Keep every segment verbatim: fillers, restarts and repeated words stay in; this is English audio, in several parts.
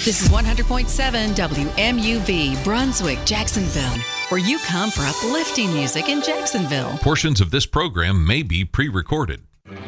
This is one hundred point seven W M U V, Brunswick, Jacksonville, where you come for uplifting music in Jacksonville. Portions of this program may be pre-recorded.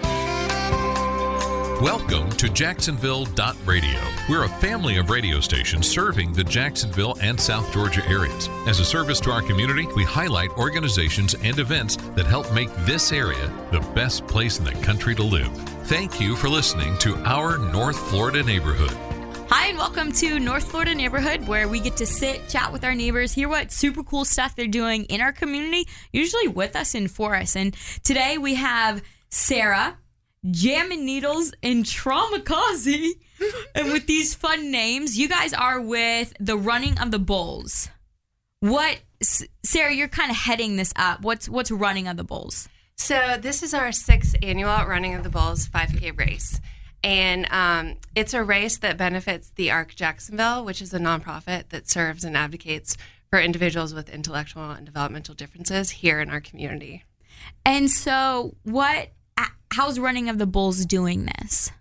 Welcome to Jacksonville dot radio. We're a family of radio stations serving the Jacksonville and South Georgia areas. As a service to our community, we highlight organizations and events that help make this area the best place in the country to live. Thank you for listening to our North Florida neighborhood. Hi, and welcome to North Florida Neighborhood, where we get to sit, chat with our neighbors, hear what super cool stuff they're doing in our community, usually with us and for us. And today we have Sarah, Jammin' Needles, and Traumakazi. And with these fun names, you guys are with the Running of the Bulls. What, Sarah, you're kind of heading this up. What's what's Running of the Bulls? So this is our sixth annual Running of the Bulls five K race. And um, it's a race that benefits the ARC Jacksonville, which is a nonprofit that serves and advocates for individuals with intellectual and developmental differences here in our community. And so what, how's Running of the Bulls doing this?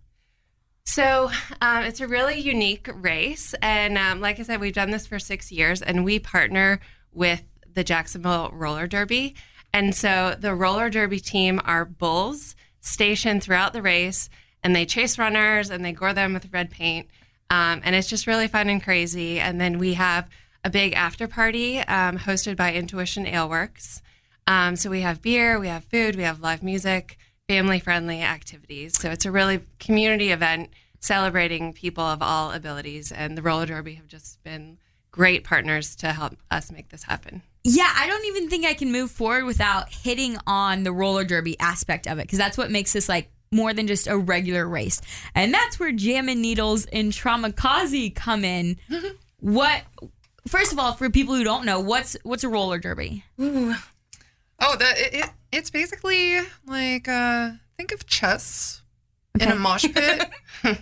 So um, it's a really unique race. And um, like I said, we've done this for six years, and we partner with the Jacksonville Roller Derby. And so the Roller Derby team are bulls stationed throughout the race, and they chase runners and they gore them with red paint. Um, and it's just really fun and crazy. And then we have a big after party um, hosted by Intuition Aleworks. Um, so we have beer, we have food, we have live music, family-friendly activities. So it's a really community event celebrating people of all abilities. And the Roller Derby have just been great partners to help us make this happen. Yeah, I don't even think I can move forward without hitting on the roller derby aspect of it, because that's what makes this like more than just a regular race. And that's where Jammin' Needles and Traumakazi come in. What, first of all, for people who don't know, what's what's a roller derby? Ooh. Oh, that it, it it's basically like uh, think of chess okay. in a mosh pit,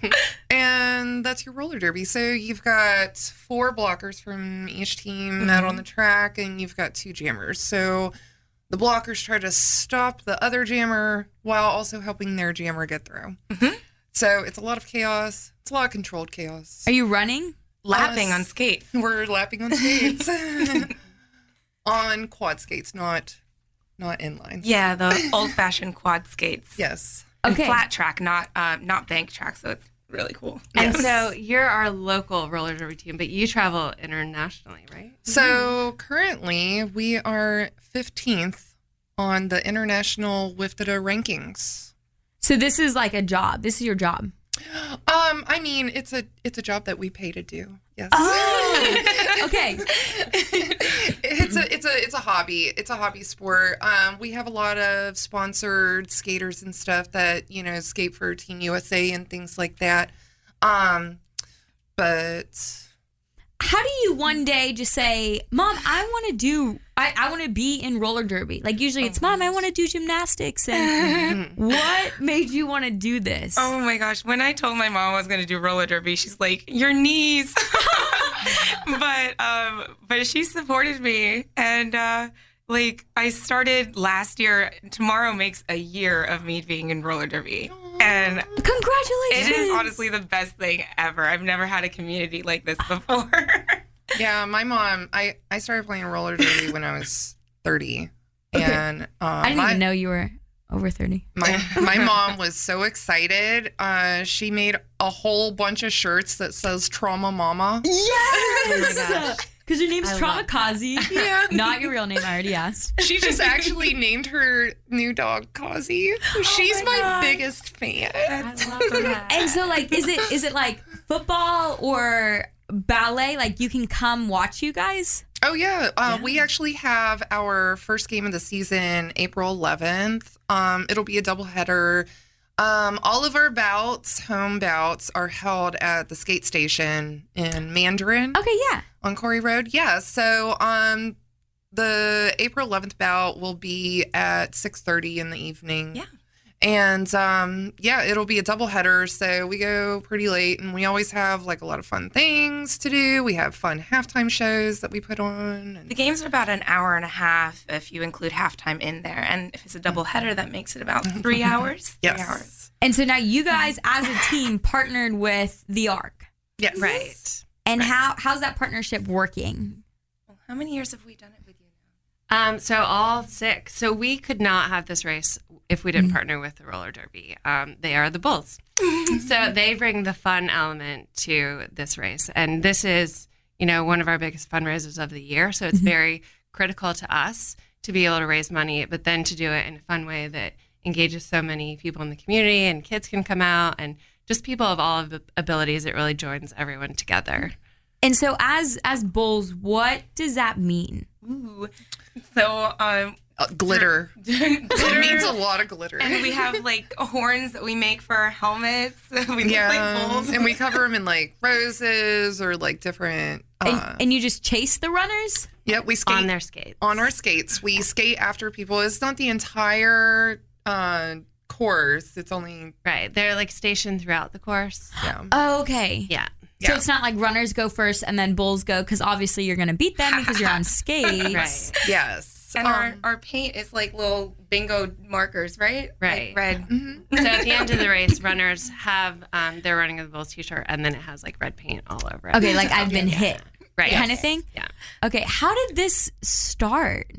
and that's your roller derby. So you've got four blockers from each team mm-hmm. out on the track, and you've got two jammers. So the blockers try to stop the other jammer while also helping their jammer get through. Mm-hmm. So it's a lot of chaos. It's a lot of controlled chaos. Are you running? Lapping uh, on skates. We're lapping on skates. On quad skates, not not inline. Yeah, the old-fashioned quad skates. Yes. And okay. flat track, not uh, not bank track, so it's really cool. And yes. so you're our local roller derby team, but you travel internationally, right? So currently we are fifteenth on the international W I F T D A rankings. So this is like a job. This is your job. Um, I mean, it's a it's a job that we pay to do. Yes. Oh, okay. it's a it's a it's a hobby. It's a hobby sport. Um, we have a lot of sponsored skaters and stuff that you know skate for Team U S A and things like that. Um, but how do you one day just say, "Mom, I want to do, I, I want to be in roller derby"? Like usually it's, "Mom, I want to do gymnastics." And what made you want to do this? Oh my gosh! When I told my mom I was going to do roller derby, she's like, "Your knees." but um, but she supported me, and uh, like I started last year. Tomorrow makes a year of me being in roller derby. And congratulations! It is honestly the best thing ever. I've never had a community like this before. Yeah, my mom, I, I started playing roller derby when I was thirty. Okay. And um, I didn't my, even know you were over thirty. My my mom was so excited. Uh, she made a whole bunch of shirts that says Trauma Mama. Yes! Because your name's Traumakazi. Yeah. Not your real name, I already asked. She just actually named her new dog Kazi. She's oh my, my biggest fan. I love that. And so, like, is it is it like football or ballet? Like, you can come watch you guys? Oh, yeah. Uh, yeah. We actually have our first game of the season April eleventh. Um, it'll be a doubleheader. Um, all of our bouts, home bouts, are held at the skate station in Mandarin. Okay, yeah. On Corey Road. Yeah. So um, the April eleventh bout will be at six thirty in the evening. Yeah. And um, yeah, it'll be a doubleheader. So we go pretty late, and we always have like a lot of fun things to do. We have fun halftime shows that we put on. And the games are about an hour and a half if you include halftime in there. And if it's a doubleheader, that makes it about three hours. Yes. Three hours. And so now you guys, as a team, partnered with the ARC. Yes. Right. And how how's that partnership working? How many years have we done it with you now? Um, so all six. So we could not have this race if we didn't partner with the roller derby. Um, they are the bulls. So they bring the fun element to this race. And this is, you know, one of our biggest fundraisers of the year. So it's very critical to us to be able to raise money, but then to do it in a fun way that engages so many people in the community, and kids can come out, and just people of all of the abilities. It really joins everyone together. And so as as bulls, what does that mean? Ooh. So, um, Uh, glitter. It glitter. means a lot of glitter. And we have like horns that we make for our helmets. We yeah, look like bulls. and we cover them in like roses or like different. Uh, And, and you just chase the runners? yeah, we skate On their skates. on our skates. We skate after people. It's not the entire uh, course. It's only Right. They're like stationed throughout the course. yeah. Oh, okay. Yeah. So Yeah. it's not like runners go first and then bulls go, because obviously you're going to beat them because you're on skates. Right. Yes. And Um, our, our paint is like little bingo markers, right? Right. Like red. So at the end of the race, runners have um, their running of the bulls t-shirt, and then it has like red paint all over it. Okay, like I've been hit. Right. Kind Yes. of thing? Yeah. Okay, how did this start?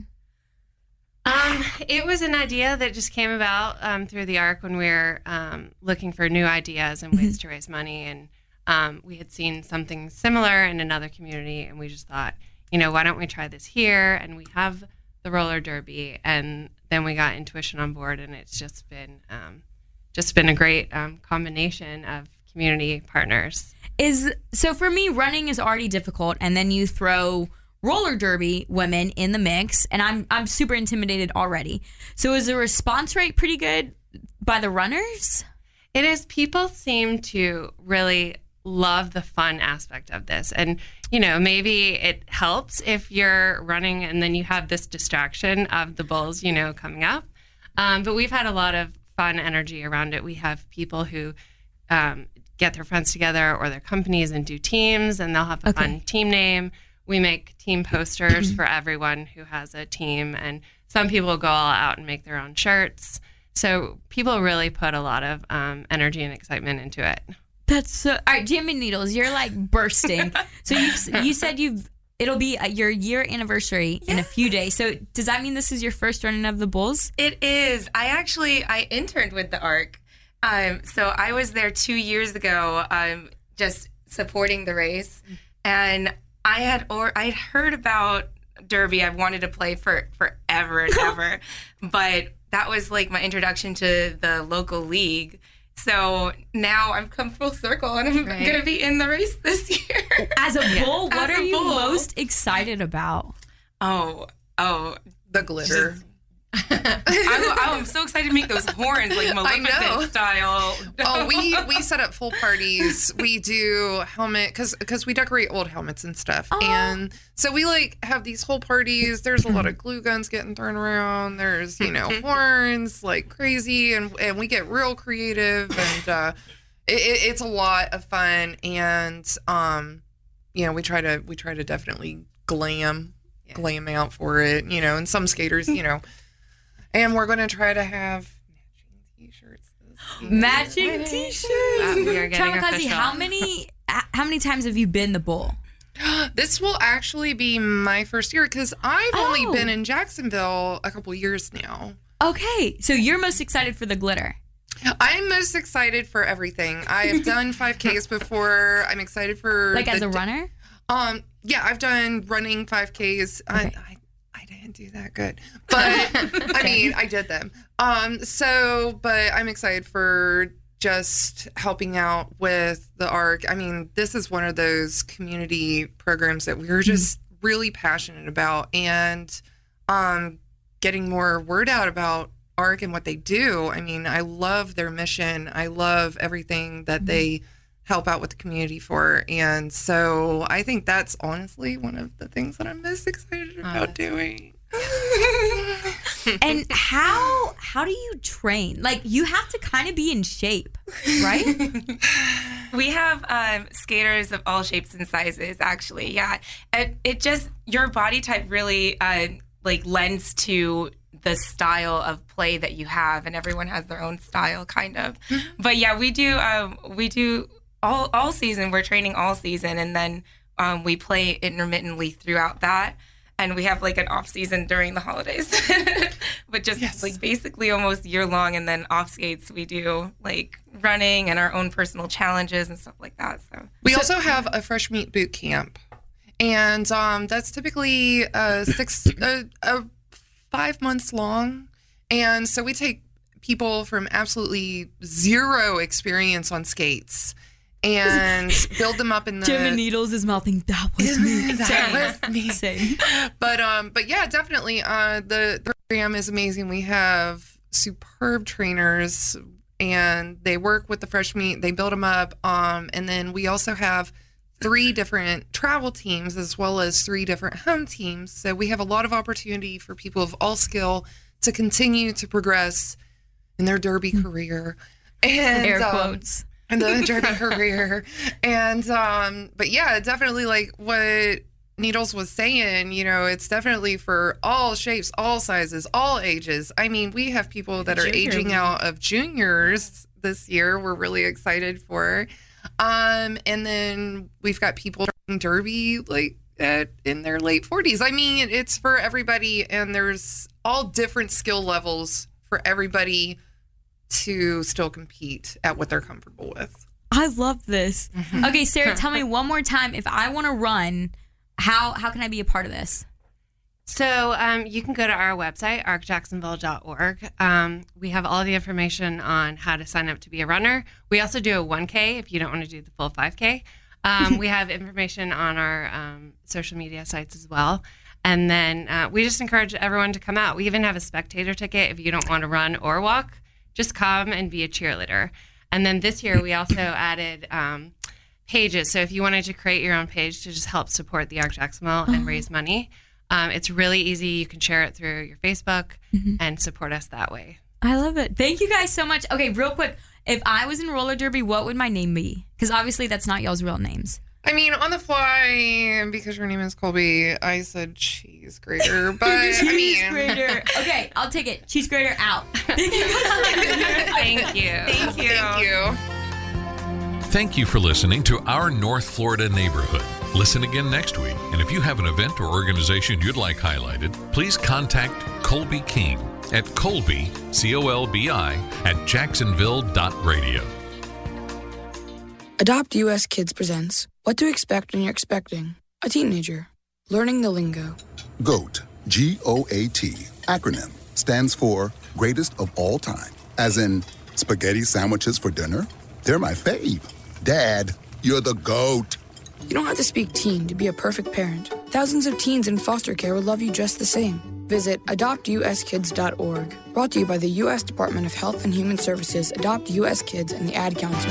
Um, it was an idea that just came about um, through the ARC when we were um, looking for new ideas and ways to raise money. And um, we had seen something similar in another community, and we just thought, you know, why don't we try this here? And we have the roller derby, and then we got Intuition on board, and it's just been um, just been a great um, combination of community partners. Is so for me, running is already difficult, and then you throw roller derby women in the mix, and I'm I'm super intimidated already. So is the response rate pretty good by the runners? It is. People seem to really love the fun aspect of this. And, you know, maybe it helps if you're running and then you have this distraction of the bulls, you know, coming up. Um, but we've had a lot of fun energy around it. We have people who um, get their friends together or their companies and do teams, and they'll have a Okay. fun team name. We make team posters for everyone who has a team, and some people go all out and make their own shirts. So people really put a lot of um, energy and excitement into it. That's so. All right, Jam and Needles, you're like bursting. So you you said you've it'll be a, your year anniversary in a few days. So does that mean this is your first running of the bulls? It is. I actually I interned with the ARC. Um, so I was there two years ago, um, just supporting the race, and I had or I had heard about Derby. I've wanted to play for forever and ever, but that was like my introduction to the local league. So now I've come full circle, and I'm Right. going to be in the race this year. As a bull, what As are a you bull. most excited about? Oh, oh. The glitter. Just- I'm, I'm so excited to make those horns like know. Maleficent style. Oh, we we set up full parties. We do helmet because because we decorate old helmets and stuff, and so we like have these whole parties. There's a lot of glue guns getting thrown around. There's you know horns like crazy, and and we get real creative, and uh, it, it, it's a lot of fun. And um, you know, we try to we try to definitely glam glam out for it. You know, and some skaters, you know. And we're going to try to have matching t-shirts. this year. Matching t-shirts. Wow, we are getting Chamikaze, official. how many how many times have you been the bull? This will actually be my first year because I've only Oh. been in Jacksonville a couple years now. Okay, so you're most excited for the glitter. I'm most excited for everything. I have done five Ks before. I'm excited for Like as the- a runner? Um, yeah, I've done running five Ks. I, Okay. I I didn't do that good, but I mean, I did them. Um, so, but I'm excited for just helping out with the ARC. I mean, this is one of those community programs that we're just really passionate about, and um, getting more word out about ARC and what they do. I mean, I love their mission. I love everything that they help out with the community for. And so I think that's honestly one of the things that I'm most excited about doing. And how how do you train? Like you have to kind of be in shape, right? We have um, skaters of all shapes and sizes, actually. Yeah, it, it just your body type really uh, like lends to the style of play that you have, and everyone has their own style, kind of. But yeah, we do um, we do all all season. We're training all season, and then um, we play intermittently throughout that. And we have like an off season during the holidays, but just yes. like basically almost year long. And then off skates, we do like running and our own personal challenges and stuff like that. So we so, also have a fresh meat boot camp, and um, that's typically uh, six, uh, uh, five months long. And so we take people from absolutely zero experience on skates and build them up in the. Jim and Needles is mouthing. That was me. that was me. Same. But um, but yeah, definitely. Uh, the, the program is amazing. We have superb trainers, and they work with the fresh meat. They build them up. Um, and then we also have three different travel teams as well as three different home teams. So we have a lot of opportunity for people of all skill to continue to progress in their derby career. And air um, quotes. And the derby career. And, um, but yeah, definitely like what Needles was saying, you know, it's definitely for all shapes, all sizes, all ages. I mean, we have people that are Junior. aging out of juniors this year. We're really excited for. Um, and then we've got people starting derby like at, in their late forties. I mean, it's for everybody, and there's all different skill levels for everybody to still compete at what they're comfortable with. I love this. Mm-hmm. Okay, Sarah, tell me one more time, if I want to run, how how can I be a part of this? So um, you can go to our website, arc jacksonville dot org. Um, we have all the information on how to sign up to be a runner. We also do a one K if you don't want to do the full five K. Um, we have information on our um, social media sites as well. And then uh, we just encourage everyone to come out. We even have a spectator ticket if you don't want to run or walk. Just come and be a cheerleader. And then this year we also added um, pages. So if you wanted to create your own page to just help support the Arc Jacksonville and raise money, um, it's really easy. You can share it through your Facebook mm-hmm. and support us that way. I love it. Thank you guys so much. Okay, real quick. If I was in roller derby, what would my name be? Because obviously that's not y'all's real names. I mean, on the fly, because your name is Colby, I said cheese grater, but cheese I mean. grater. Okay, I'll take it. Cheese grater out. Thank you. Thank you. Thank you. Thank you. Thank you for listening to Our North Florida Neighborhood. Listen again next week. And if you have an event or organization you'd like highlighted, please contact Colby King at Colby, C O L B I, at jacksonville dot radio. Adopt U S Kids presents What to Expect When You're Expecting a Teenager. Learning the lingo. GOAT, G O A T, acronym, stands for Greatest of All Time. As in, spaghetti sandwiches for dinner? They're my fave. Dad, you're the GOAT. You don't have to speak teen to be a perfect parent. Thousands of teens in foster care will love you just the same. Visit adopt u s kids dot org. Brought to you by the U S Department of Health and Human Services, Adopt U S Kids, and the Ad Council.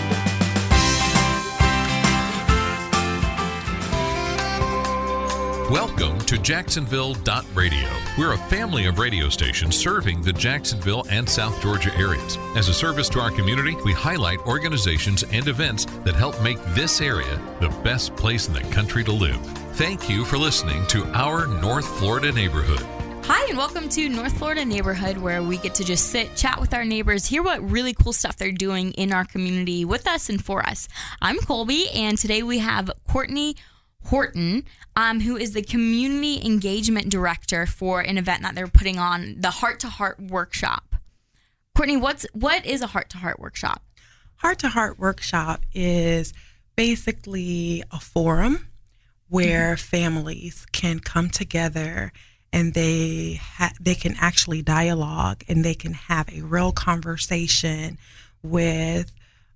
Welcome to Jacksonville dot radio. We're a family of radio stations serving the Jacksonville and South Georgia areas. As a service to our community, we highlight organizations and events that help make this area the best place in the country to live. Thank you for listening to Our North Florida Neighborhood. Hi, and welcome to North Florida Neighborhood, where we get to just sit, chat with our neighbors, hear what really cool stuff they're doing in our community with us and for us. I'm Colby, and today we have Courtney Horton, um, who is the Community Engagement Director for an event that they're putting on, the Heart to Heart Workshop. Courtney, what's what is a Heart to Heart Workshop? Heart to Heart Workshop is basically a forum where mm-hmm. families can come together and they ha- they can actually dialogue and they can have a real conversation with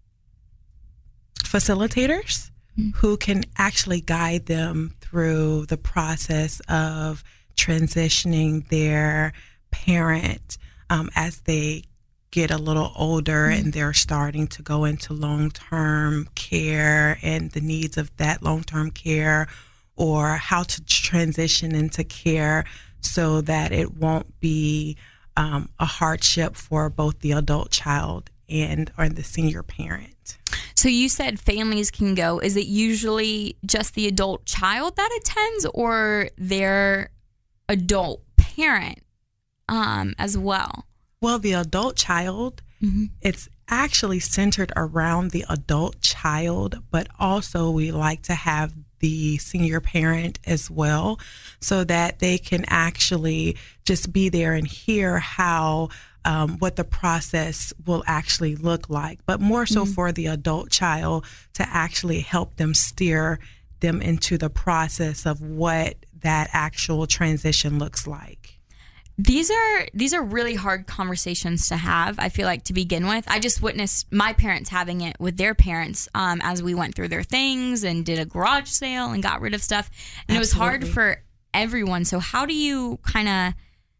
facilitators who can actually guide them through the process of transitioning their parent um, as they get a little older mm-hmm. and they're starting to go into long-term care and the needs of that long-term care, or how to transition into care so that it won't be um, a hardship for both the adult child and or the senior parent. So you said families can go. Is it usually just the adult child that attends, or their adult parent um, as well? Well, the adult child, mm-hmm. it's actually centered around the adult child, but also we like to have the senior parent as well, so that they can actually just be there and hear how um, what the process will actually look like, but more so mm-hmm. for the adult child to actually help them steer them into the process of what that actual transition looks like. These are these are really hard conversations to have, I feel like, to begin with. I just witnessed my parents having it with their parents um, as we went through their things and did a garage sale and got rid of stuff. And Absolutely. It was hard for everyone. So how do you kind of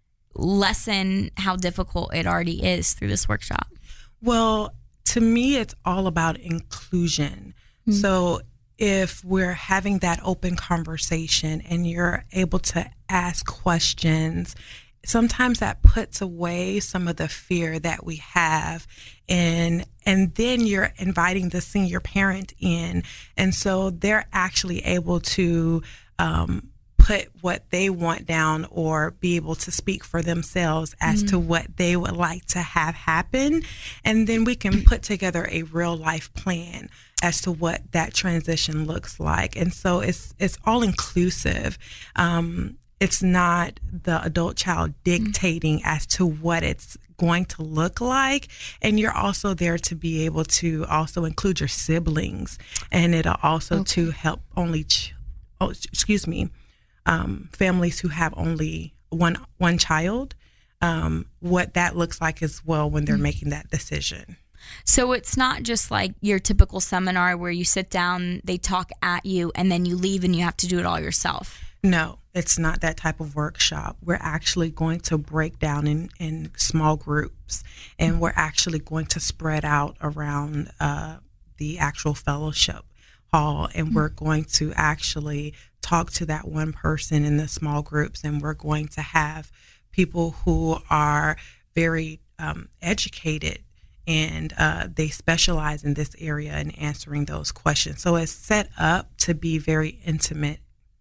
lessen how difficult it already is through this workshop? Well, to me, it's all about inclusion. Mm-hmm. So if we're having that open conversation and you're able to ask questions, sometimes that puts away some of the fear that we have, and and then you're inviting the senior parent in, and so they're actually able to um, put what they want down or be able to speak for themselves as mm-hmm. to what they would like to have happen, and then we can put together a real life plan as to what that transition looks like. And so it's it's all inclusive. Um, It's not the adult child dictating mm-hmm. as to what it's going to look like. And you're also there to be able to also include your siblings. And it'll also okay. to help only, ch- oh, excuse me, um, families who have only one one child, um, what that looks like as well when they're mm-hmm. making that decision. So it's not just like your typical seminar where you sit down, they talk at you, and then you leave and you have to do it all yourself. No, it's not that type of workshop. We're actually going to break down in, in small groups, and we're actually going to spread out around uh, the actual fellowship hall, and mm-hmm. we're going to actually talk to that one person in the small groups, and we're going to have people who are very um, educated, and uh, they specialize in this area in answering those questions. So it's set up to be very intimate.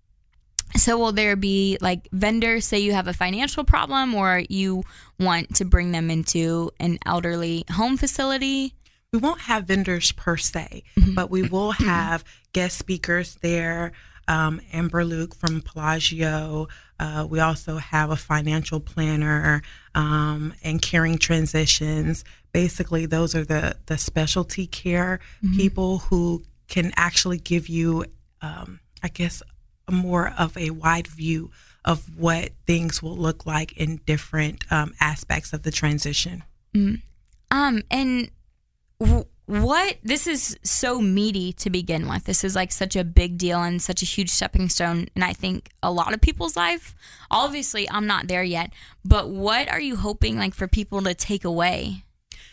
So will there be like vendors, say you have a financial problem or you want to bring them into an elderly home facility? We won't have vendors per se, mm-hmm. but we will have guest speakers there. Um, Amber Luke from Pelagio. Uh, we also have a financial planner um, and caring transitions. Basically, those are the, the specialty care mm-hmm. people who can actually give you, um, I guess, more of a wide view of what things will look like in different um, aspects of the transition. Mm. Um, and w- what, this is so meaty to begin with. This is like such a big deal and such a huge stepping stone. And I think a lot of people's life, obviously I'm not there yet, but what are you hoping like for people to take away?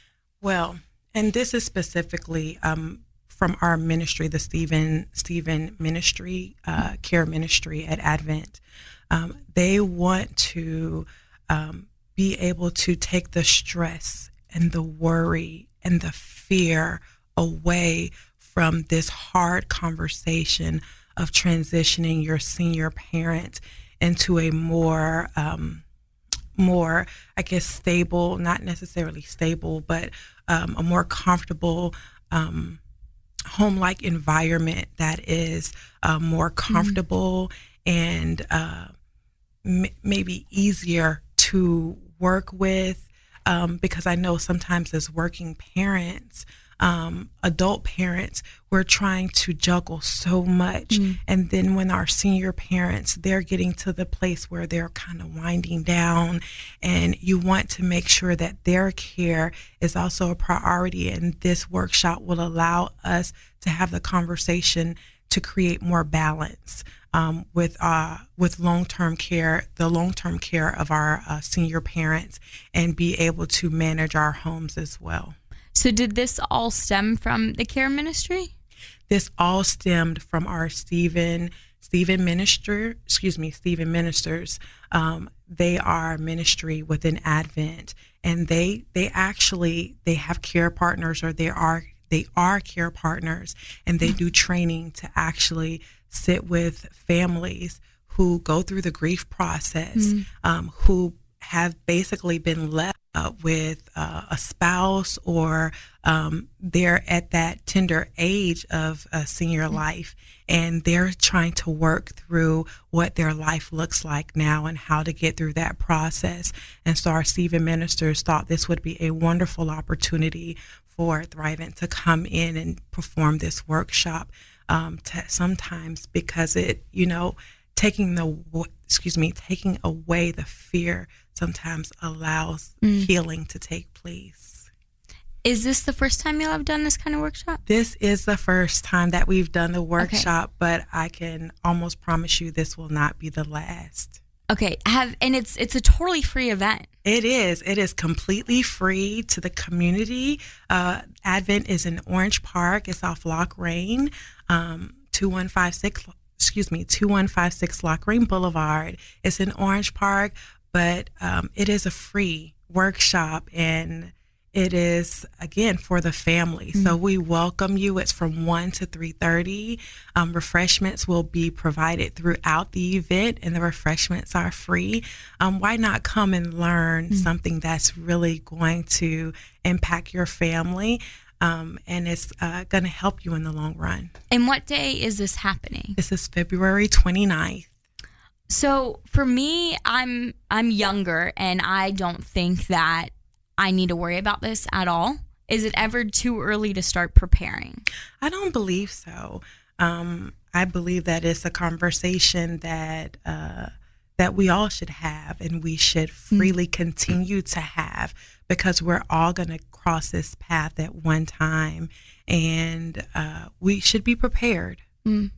Well, and this is specifically, um, from our ministry, the Stephen Stephen Ministry, uh, Care Ministry at Advent. Um, they want to um, be able to take the stress and the worry and the fear away from this hard conversation of transitioning your senior parent into a more, um, more, I guess, stable, not necessarily stable, but um, a more comfortable um home-like environment that is uh, more comfortable mm-hmm. and uh, m- maybe easier to work with, um, because I know sometimes as working parents, um, adult parents, we're trying to juggle so much. Mm-hmm. And then when our senior parents, they're getting to the place where they're kind of winding down, and you want to make sure that their care is also a priority. And this workshop will allow us to have the conversation to create more balance um, with uh, with long-term care, the long-term care of our uh, senior parents, and be able to manage our homes as well. So did this all stem from the Care Ministry? This all stemmed from our Stephen Stephen Minister, excuse me, Stephen Ministers. Um, they are ministry within Advent, and they they actually they have care partners, or they are they are care partners, and they do training to actually sit with families who go through the grief process, mm-hmm. um, who have basically been left uh, with uh, a spouse, or um, they're at that tender age of uh, senior life, and they're trying to work through what their life looks like now and how to get through that process. And so our Stephen ministers thought this would be a wonderful opportunity for Thrivent to come in and perform this workshop. Um, to, sometimes because it, you know, taking the, excuse me, taking away the fear sometimes allows mm. healing to take place. Is this the first time you'll have done this kind of workshop? This is the first time that we've done the workshop, okay. but I can almost promise you this will not be the last. Okay, have and it's it's a totally free event. It is. It is completely free to the community. Uh, Advent is in Orange Park. It's off Lochrain, um, two one five six. Excuse me, two one five six Lochrain Boulevard. It's in Orange Park, but um, it is a free workshop, and it is, again, for the family. Mm-hmm. So we welcome you. It's from one to three thirty. Um, refreshments will be provided throughout the event, and the refreshments are free. Um, why not come and learn mm-hmm. something that's really going to impact your family, um, and it's uh, going to help you in the long run. And what day is this happening? This is February twenty-ninth. So for me, I'm I'm younger, and I don't think that I need to worry about this at all. Is it ever too early to start preparing? I don't believe so. Um, I believe that it's a conversation that uh, that we all should have, and we should freely mm. continue to have, because we're all going to cross this path at one time, and uh, we should be prepared. Mm.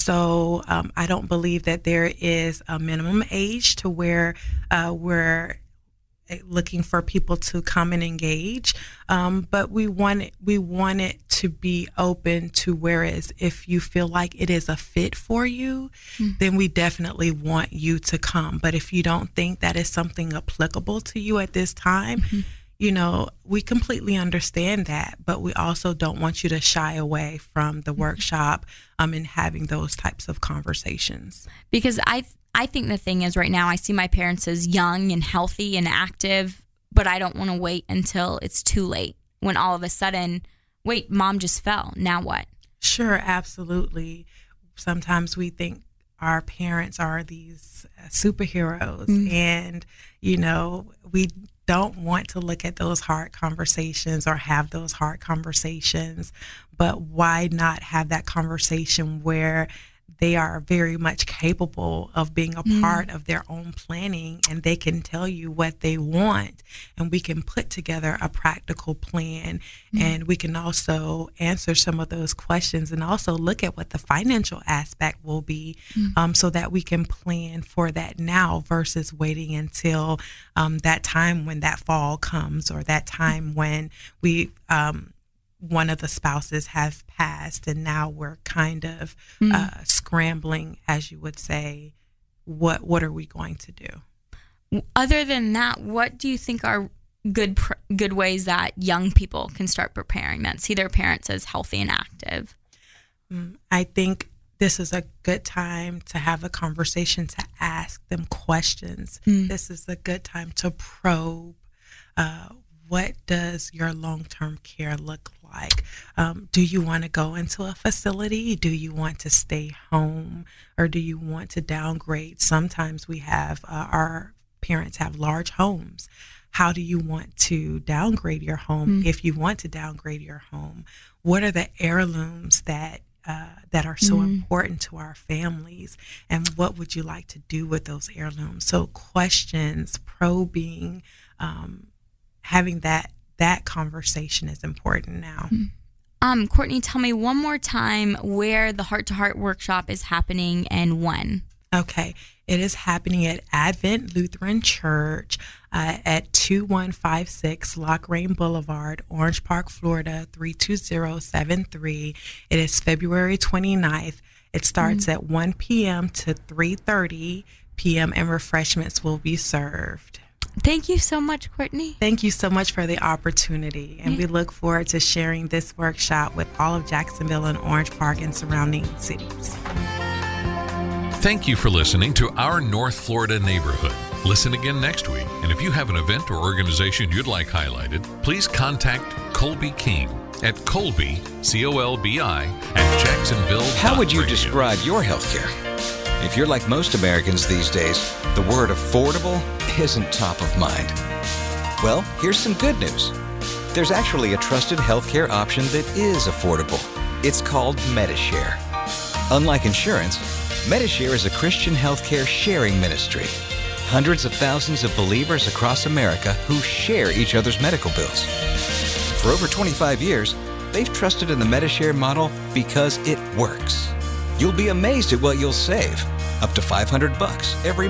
So um, I don't believe that there is a minimum age to where uh, we're looking for people to come and engage, um, but we want it, we want it to be open to, whereas if you feel like it is a fit for you, mm-hmm. then we definitely want you to come. But if you don't think that is something applicable to you at this time, mm-hmm. you know, we completely understand that, but we also don't want you to shy away from the mm-hmm. workshop um, and having those types of conversations. Because I I think the thing is, right now I see my parents as young and healthy and active, but I don't want to wait until it's too late, when all of a sudden, wait, mom just fell. Now what? Sure, absolutely. Sometimes we think our parents are these superheroes, mm-hmm. and, you know, we don't want to look at those hard conversations or have those hard conversations, but why not have that conversation where they are very much capable of being a part mm. of their own planning, and they can tell you what they want, and we can put together a practical plan, mm. and we can also answer some of those questions, and also look at what the financial aspect will be, mm. um, so that we can plan for that now versus waiting until um, that time when that fall comes, or that time when we um, one of the spouses have passed, and now we're kind of mm. uh, scrambling, as you would say, what what are we going to do? Other than that, what do you think are good pr- good ways that young people can start preparing, that see their parents as healthy and active? Mm, I think this is a good time to have a conversation, to ask them questions. Mm. This is a good time to probe. Uh, what does your long-term care look like? Um, do you want to go into a facility? Do you want to stay home? Or do you want to downgrade? Sometimes we have, uh, our parents have large homes. How do you want to downgrade your home? Mm. If you want to downgrade your home, what are the heirlooms that uh, that are so mm. important to our families? And what would you like to do with those heirlooms? So questions, probing, um, having that that conversation is important now. Um, Courtney, tell me one more time where the Heart to Heart workshop is happening and when. Okay, it is happening at Advent Lutheran Church uh, at two one five six Lochrain Boulevard, Orange Park, Florida, three two zero seven three. It is February twenty-ninth. It starts mm-hmm. at one p.m. to three thirty p.m. and refreshments will be served. Thank you so much, Courtney. Thank you so much for the opportunity. And we look forward to sharing this workshop with all of Jacksonville and Orange Park and surrounding cities. Thank you for listening to Our North Florida Neighborhood. Listen again next week, and if you have an event or organization you'd like highlighted, please contact Colby King at Colby, C O L B I, at Jacksonville. How would you describe your healthcare? If you're like most Americans these days, the word affordable isn't top of mind. Well, here's some good news. There's actually a trusted healthcare option that is affordable. It's called Medi-Share. Unlike insurance, Medi-Share is a Christian healthcare sharing ministry. Hundreds of thousands of believers across America who share each other's medical bills. For over twenty-five years, they've trusted in the Medi-Share model because it works. You'll be amazed at what you'll save, up to five hundred bucks every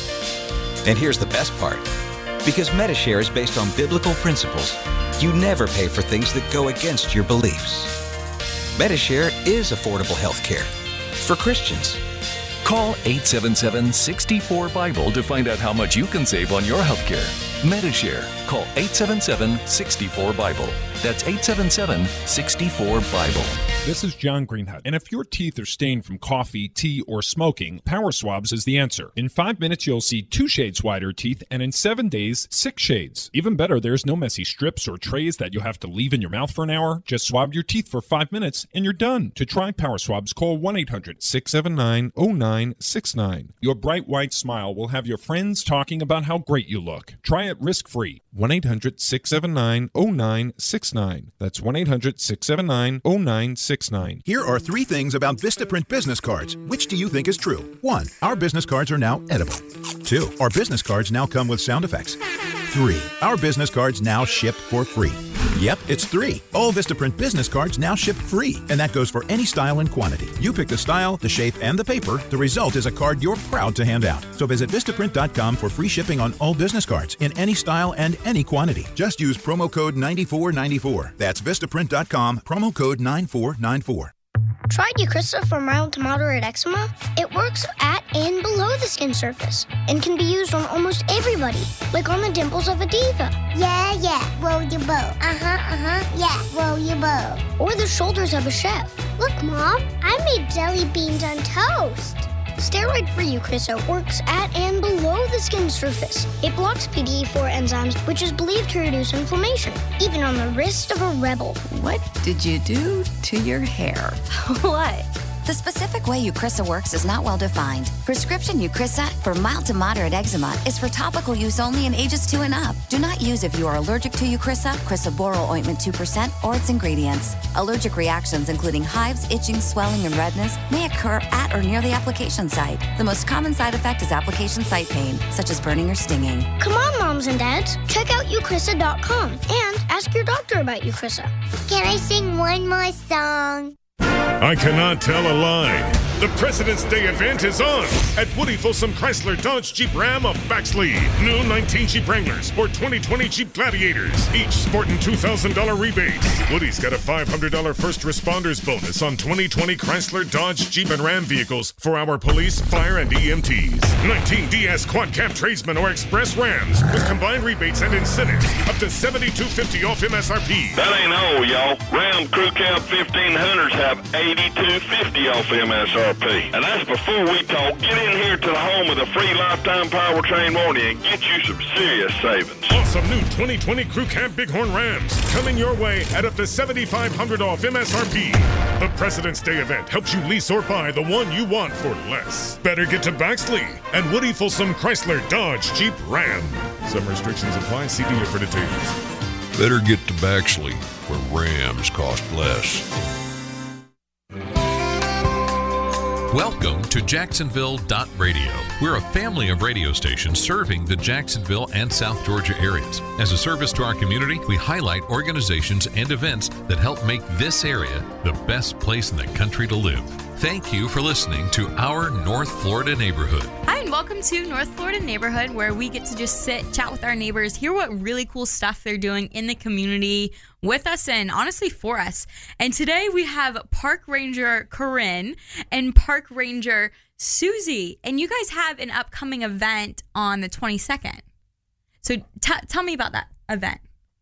month. And here's the best part. Because Medi-Share is based on biblical principles, you never pay for things that go against your beliefs. Medi-Share is affordable health care for Christians. Call eight seven seven, six four, Bible to find out how much you can save on your health care. Medi-Share. Call eight seven seven, six four, Bible. That's eight seven seven, six four, Bible. This is John Greenhut, and if your teeth are stained from coffee, tea, or smoking, Power Swabs is the answer. In five minutes, you'll see two shades whiter teeth, and in seven days, six shades. Even better, there's no messy strips or trays that you'll have to leave in your mouth for an hour. Just swab your teeth for five minutes, and you're done. To try Power Swabs, call one eight hundred, six seven nine, zero nine six nine. Your bright white smile will have your friends talking about how great you look. Try it risk-free. one eight hundred, six seven nine, zero nine six nine. That's one eight hundred, six seven nine, zero nine six nine. Here are three things about Vistaprint business cards. Which do you think is true? One, our business cards are now edible. Two, our business cards now come with sound effects. Three, our business cards now ship for free. Yep, it's three. All Vistaprint business cards now ship free, and that goes for any style and quantity. You pick the style, the shape, and the paper. The result is a card you're proud to hand out. So visit Vistaprint dot com for free shipping on all business cards in any style and any quantity. Just use promo code nine four nine four. That's Vistaprint dot com, promo code nine four nine four. Tried Eucrisa for mild to moderate eczema? It works at and below the skin surface and can be used on almost everybody, like on the dimples of a diva. Yeah, yeah, roll your boat. Uh-huh, uh-huh, yeah, roll your boat. Or the shoulders of a chef. Look, Mom, I made jelly beans on toast. Steroid-free Eucrisa works at and below the skin surface. It blocks P D E four enzymes, which is believed to reduce inflammation, even on the wrist of a rebel. What did you do to your hair? What? The specific way Eucrisa works is not well defined. Prescription Eucrisa for mild to moderate eczema is for topical use only in ages two and up. Do not use if you are allergic to Eucrisa, Crisaborol ointment two percent, or its ingredients. Allergic reactions including hives, itching, swelling, and redness may occur at or near the application site. The most common side effect is application site pain, such as burning or stinging. Come on, moms and dads. Check out Eucrisa dot com and ask your doctor about Eucrisa. Can I sing one more song? I cannot tell a lie. The President's Day event is on at Woody Folsom Chrysler Dodge Jeep Ram of Baxley. New nineteen Jeep Wranglers or twenty twenty Jeep Gladiators, each sporting two thousand dollars rebates. Woody's got a five hundred dollars first responders bonus on twenty twenty Chrysler Dodge Jeep and Ram vehicles for our police, fire, and E M Ts. nineteen D S Quad Cab Tradesman or Express Rams with combined rebates and incentives up to seventy-two fifty off M S R P. That ain't all, y'all. Ram Crew Cab fifteen hundreds have eighty-two fifty off M S R P. And that's before we talk. Get in here to the home of the free lifetime powertrain warranty and get you some serious savings. Awesome new twenty twenty Crew Cab Bighorn Rams coming your way at up to seventy-five hundred dollars off M S R P. The President's Day event helps you lease or buy the one you want for less. Better get to Baxley and Woody Folsom Chrysler Dodge Jeep Ram. Some restrictions apply. See dealer for details. Better get to Baxley, where Rams cost less. Welcome to Jacksonville dot radio. We're a family of radio stations serving the Jacksonville and South Georgia areas. As a service to our community, we highlight organizations and events that help make this area the best place in the country to live. Thank you for listening to our North Florida neighborhood. Hi, and welcome to North Florida Neighborhood, where we get to just sit, chat with our neighbors, hear what really cool stuff they're doing in the community with us and honestly for us. And today we have Park Ranger Corinne and Park Ranger Susie, and you guys have an upcoming event on the twenty-second. So t- tell me about that event.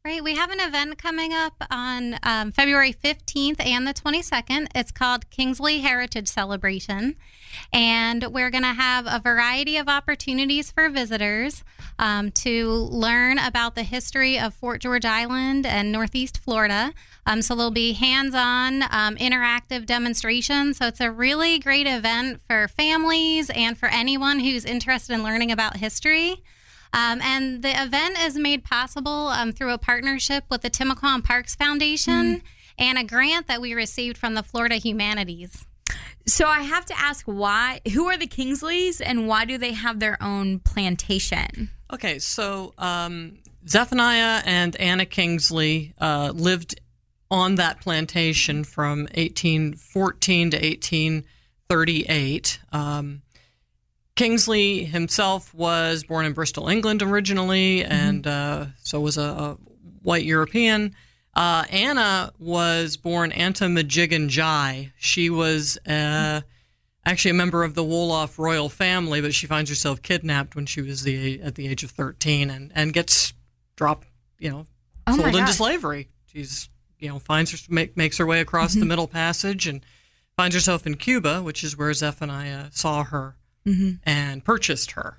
Right. We have an event coming up on um, February fifteenth and the twenty-second. It's called Kingsley Heritage Celebration. And we're going to have a variety of opportunities for visitors um, to learn about the history of Fort George Island and Northeast Florida. Um, so there'll be hands-on um, interactive demonstrations. So it's a really great event for families and for anyone who's interested in learning about history. Um, and the event is made possible um, through a partnership with the Timucuan Parks Foundation mm. and a grant that we received from the Florida Humanities. So I have to ask, why? Who are the Kingsleys, and why do they have their own plantation? Okay, so um, Zephaniah and Anna Kingsley uh, lived on that plantation from eighteen fourteen to eighteen thirty-eight. Um, Kingsley himself was born in Bristol, England originally, mm-hmm. and uh, so was a, a white European. Uh, Anna was born Antamajigan Jai. She was uh, actually a member of the Wolof royal family, but she finds herself kidnapped when she was the at the age of thirteen and, and gets dropped, you know, oh sold into slavery. She's, you know, finds her, make, makes her way across mm-hmm. the Middle Passage and finds herself in Cuba, which is where Zephaniah saw her. Mm-hmm. And purchased her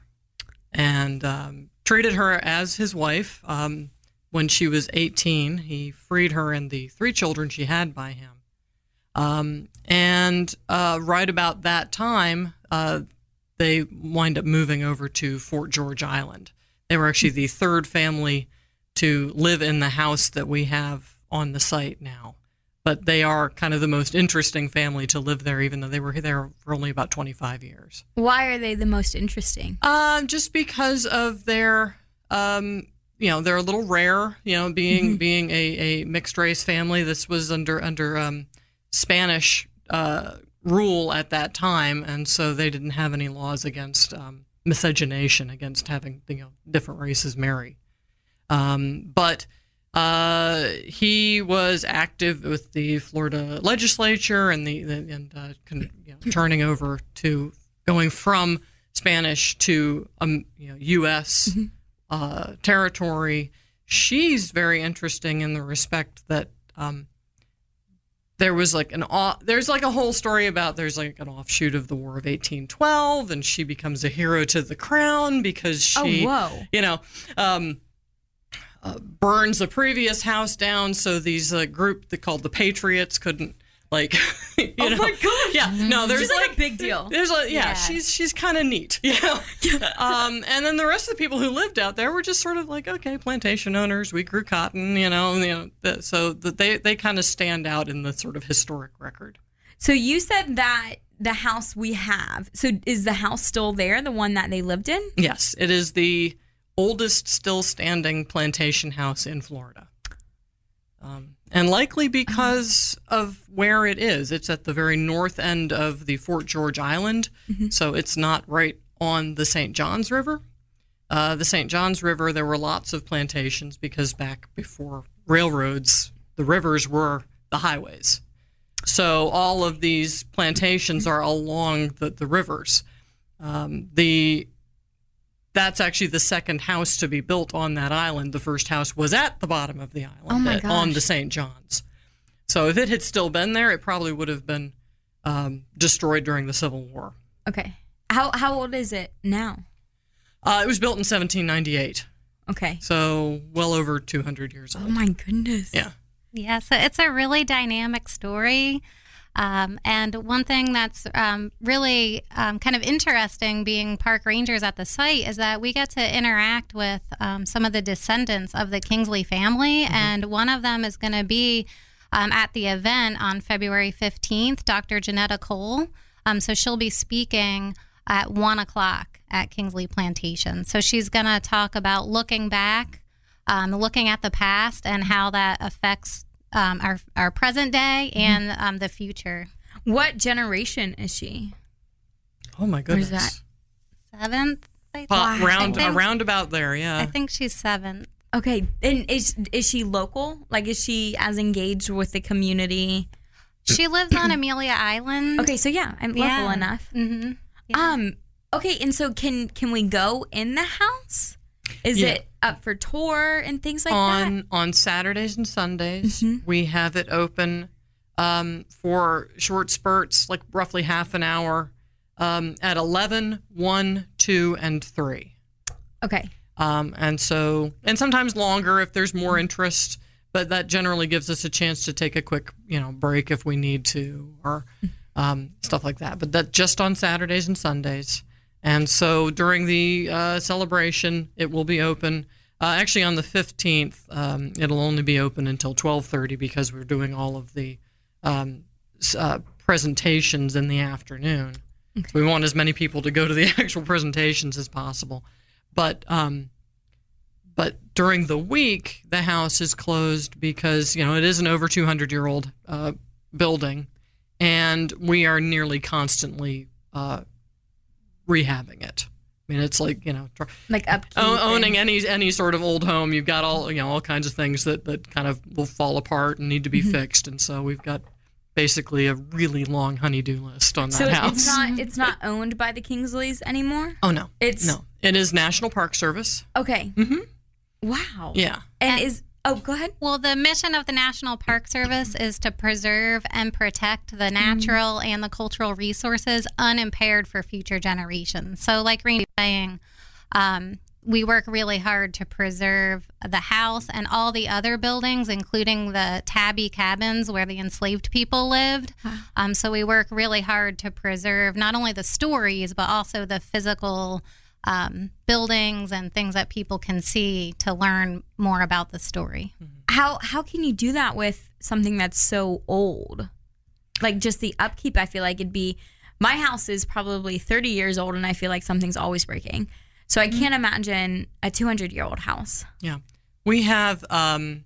and um, treated her as his wife. Um, when she was eighteen, he freed her and the three children she had by him. Um, and uh, right about that time, uh, they wind up moving over to Fort George Island. They were actually the third family to live in the house that we have on the site now. But they are kind of the most interesting family to live there, even though they were there for only about twenty-five years. Why are they the most interesting? Uh, just because of their, um, you know, they're a little rare, you know, being mm-hmm. being a, a mixed race family. This was under under um, Spanish uh, rule at that time, and so they didn't have any laws against um, miscegenation, against having, you know, different races marry. Um, but Uh, he was active with the Florida legislature and the, the and uh, con, you know, turning over to going from Spanish to um, you know, U S Mm-hmm. uh, territory. She's very interesting in the respect that um, there was like an off, there's like a whole story about there's like an offshoot of the War of eighteen twelve, and she becomes a hero to the crown because she, oh, whoa. you know. Um, Uh, burns the previous house down, so these uh, group that called the Patriots couldn't, like, you oh know. my gosh! Yeah, no, there's she's like, like a big deal. There's a yeah, yeah. she's she's kind of neat, you know. um, and then the rest of the people who lived out there were just sort of like, okay, plantation owners. We grew cotton, you know, you know. The, so that they they kind of stand out in the sort of historic record. So you said that the house we have. So is the house still there? The one that they lived in? Yes, it is the oldest still standing plantation house in Florida. Um, and likely because of where it is. It's at the very north end of the Fort George Island, mm-hmm. so it's not right on the Saint Johns River. Uh, the Saint Johns River, there were lots of plantations because back before railroads, the rivers were the highways. So all of these plantations are along the, the rivers. Um, the That's actually the second house to be built on that island. The first house was at the bottom of the island oh my at, gosh. on the Saint Johns. So if it had still been there, it probably would have been um, destroyed during the Civil War. Okay. How how old is it now? Uh, it was built in seventeen ninety-eight. Okay. So well over two hundred years old. Oh my goodness. Yeah. Yeah, so it's a really dynamic story. Um, and one thing that's um, really um, kind of interesting being park rangers at the site is that we get to interact with um, some of the descendants of the Kingsley family. Mm-hmm. And one of them is going to be um, at the event on February fifteenth, Doctor Janetta Cole. Um, so she'll be speaking at one o'clock at Kingsley Plantation. So she's going to talk about looking back, um, looking at the past and how that affects Um, our our present day and um, the future. What generation is she? Oh my goodness! Where's that? Seventh. I Pop, think. round I think, around about there, yeah. I think she's seventh. Okay, and is is she local? Like, is she as engaged with the community? She lives on Amelia Island. Okay, so yeah, I'm local yeah. enough. Mm-hmm. Yeah. Um. Okay, and so can can we go in the house? Is Yeah. it up for tour and things like on that? on Saturdays and Sundays, Mm-hmm. we have it open um, for short spurts, like roughly half an hour, um, at eleven, one, two, and three. Okay. Um, and so, and sometimes longer if there's more interest, but that generally gives us a chance to take a quick, you know, break if we need to, or um, stuff like that. But that just on Saturdays and Sundays. And so during the uh, celebration, it will be open. Uh, actually, on the fifteenth, um, it'll only be open until twelve thirty because we're doing all of the um, s- uh, presentations in the afternoon. Okay. So we want as many people to go to the actual presentations as possible. But um, but during the week, the house is closed because, you know, it is an over two hundred year old uh, building, and we are nearly constantly uh, rehabbing it. I mean, it's like, you know, tr- Like upkeep. o- owning and- any any sort of old home. You've got all, you know, all kinds of things that, that kind of will fall apart and need to be Mhm. fixed. And so we've got basically a really long honeydew list on that So house. it's not it's not owned by the Kingsleys anymore? Oh no, It's no. It is National Park Service. Okay. Mm-hmm. Wow. Yeah. And is oh go ahead. Well, the mission of the National Park Service is to preserve and protect the natural and the cultural resources unimpaired for future generations. So, like Randy was saying, um, we work really hard to preserve the house and all the other buildings, including the tabby cabins where the enslaved people lived. Um, so we work really hard to preserve not only the stories, but also the physical um, buildings and things that people can see to learn more about the story. How how can you do that with something that's so old? Like just the upkeep, I feel like it'd be my house is probably thirty years old and I feel like something's always breaking. So I can't imagine a two hundred year old house. Yeah. We have um,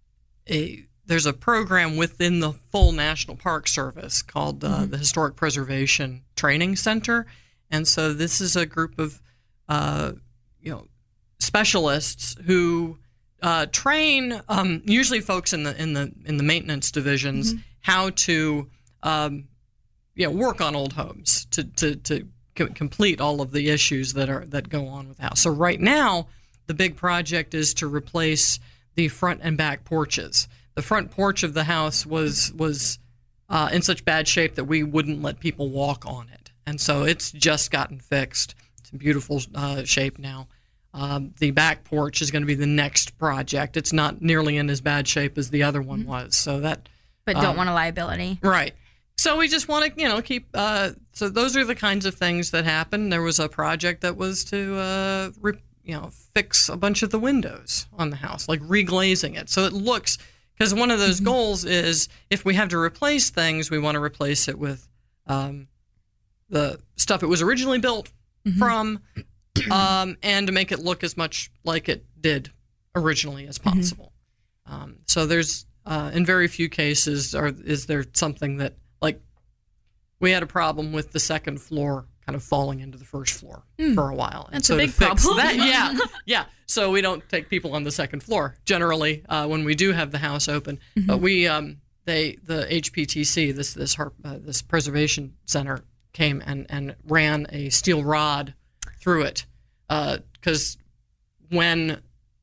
a there's a program within the full National Park Service called uh, Mhm. the Historic Preservation Training Center. And so this is a group of uh, you know specialists who uh, train um, usually folks in the in the in the maintenance divisions how to um, you know work on old homes to to to co- complete all of the issues that are that go on with the house. So right now, the big project is to replace the front and back porches. The front porch of the house was was uh, in such bad shape that we wouldn't let people walk on it, and so it's just gotten fixed. It's in beautiful uh, shape now. Um, the back porch is going to be the next project. It's not nearly in as bad shape as the other one was, so that. But don't um, want a liability. Right. So we just want to, you know, keep. Uh, so those are the kinds of things that happen. There was a project that was to, uh, re, you know, fix a bunch of the windows on the house, like reglazing it, so it looks. Because one of those Mm-hmm. goals is, if we have to replace things, we want to replace it with um, the stuff it was originally built Mm-hmm. from, um, and to make it look as much like it did originally as Mm-hmm. possible. Um, so there's. Uh, in very few cases are is there something that, like, we had a problem with the second floor kind of falling into the first floor Mm. for a while. And That's so a big to fix problem. that, yeah, yeah. So we don't take people on the second floor generally uh, when we do have the house open. Mm-hmm. But we, um, they, the H P T C, this this har- uh, this preservation center came and and ran a steel rod through it because when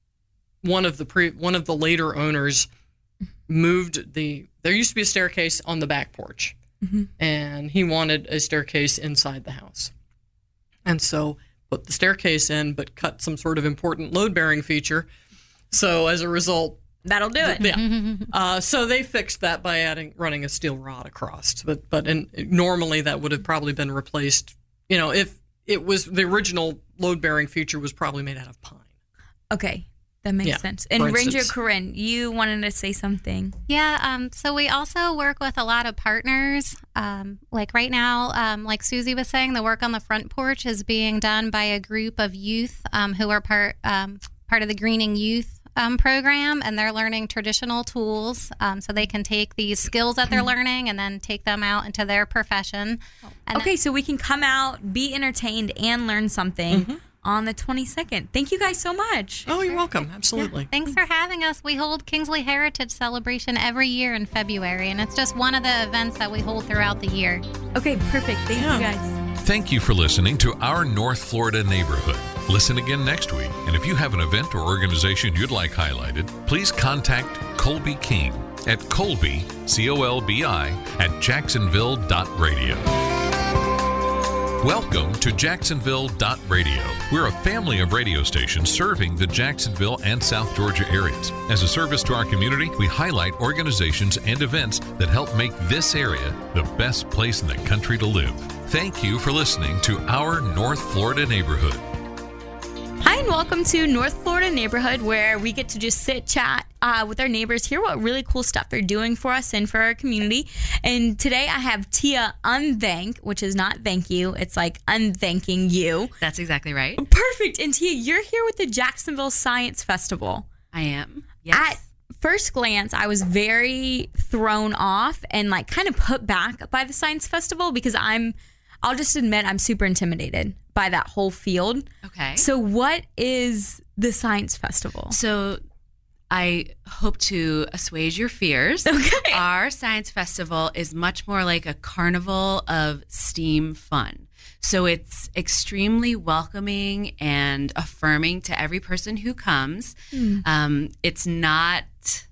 one of the pre one of the later owners moved the there used to be a staircase on the back porch, Mhm. and he wanted a staircase inside the house, and so put the staircase in but cut some sort of important load bearing feature. So as a result, that'll do it. Yeah. uh, so they fixed that by adding running a steel rod across, but but in, normally that would have probably been replaced, you know, if it was the original load bearing feature was probably made out of pine. Okay. That makes Yeah, sense. And for Ranger instance. Corinne, you wanted to say something. Yeah, um, so we also work with a lot of partners. Um, like right now, um, like Susie was saying, the work on the front porch is being done by a group of youth um, who are part um, part of the Greening Youth um, program, and they're learning traditional tools um, so they can take these skills that they're learning and then take them out into their profession. And Okay, so we can come out, be entertained, and learn something on the twenty-second. Thank you guys so much. Oh, you're welcome. Absolutely. Thanks for having us. We hold Kingsley Heritage Celebration every year in February, and it's just one of the events that we hold throughout the year. Okay, perfect. Thank you guys. Thank you for listening to Our North Florida Neighborhood. Listen again next week. And if you have an event or organization you'd like highlighted, please contact Colby King at Colby, C O L B I, at jacksonville dot radio. Welcome to Jacksonville dot radio. We're a family of radio stations serving the Jacksonville and South Georgia areas. As a service to our community, we highlight organizations and events that help make this area the best place in the country to live. Thank you for listening to Our North Florida Neighborhood. Hi, and welcome to North Florida Neighborhood, where we get to just sit, chat uh, with our neighbors, hear what really cool stuff they're doing for us and for our community. And today I have Tia Unthank, which is not thank you. It's like unthanking you. That's exactly right. Perfect. And Tia, you're here with the Jacksonville Science Festival. I am. Yes. At first glance, I was very thrown off and like kind of put back by the Science Festival because I'm, I'll just admit I'm super intimidated by that whole field. Okay. So what is the Science Festival? So I hope to assuage your fears. Okay. Our Science Festival is much more like a carnival of STEAM fun. So it's extremely welcoming and affirming to every person who comes. Mm. Um, it's not